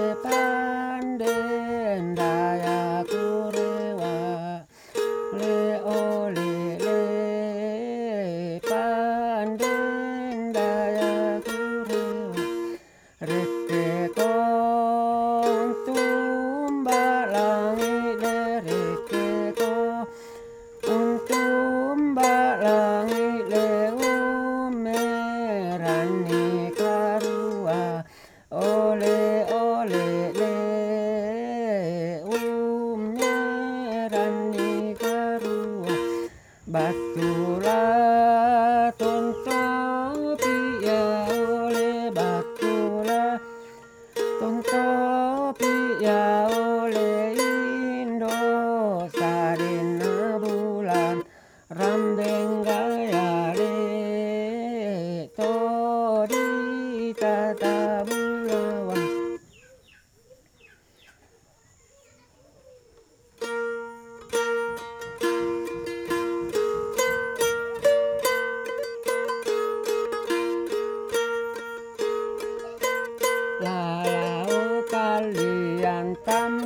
panden dayaku rewa le ole le panden dayaku rewa reke kong tumbalangi le reke kong tumbalangi le umerani karua ole ole le umerani karua batula tonto pia ole batula tonto pia ole indo sarina bulan rambeng gaya le tori tata bulawan lalau kalian tam